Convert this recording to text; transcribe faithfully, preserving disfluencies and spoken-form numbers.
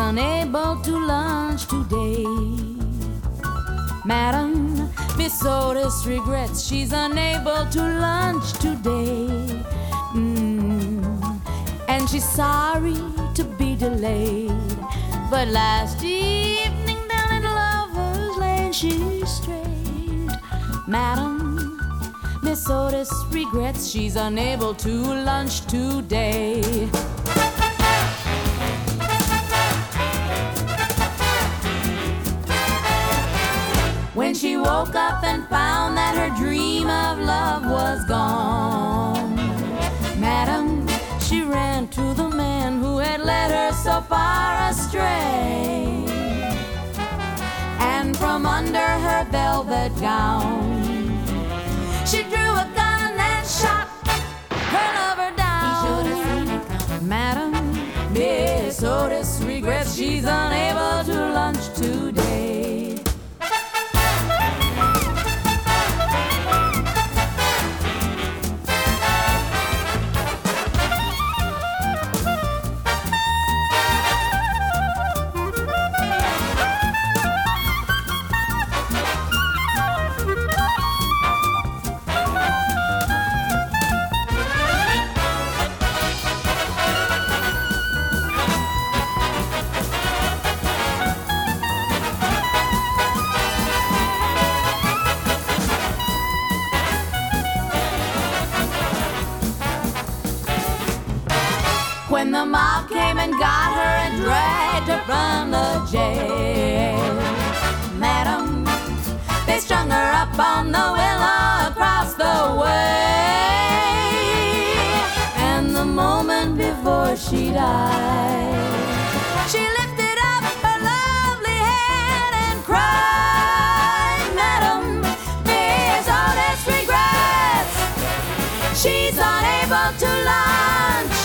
unable to lunch today. Madam, Miss Otis regrets she's unable to lunch today. Mm. And she's sorry to be delayed, but last evening down in Lover's Lane she strayed. Madam, Miss Otis regrets she's unable to lunch today. When she woke up and found that her dream of love was gone, Madam, she ran to the man who had led her so far astray. And from under her velvet gown, she drew a gun and shot her lover down. He should have seen it coming. Madam, Miss Otis regrets she's unable to lunch today. When the mob came and got her and dragged her from the jail, Madam, they strung her up on the willow across the way. And the moment before she died, she lifted up her lovely head and cried, Madam, Miss Otis regrets she's unable to lunch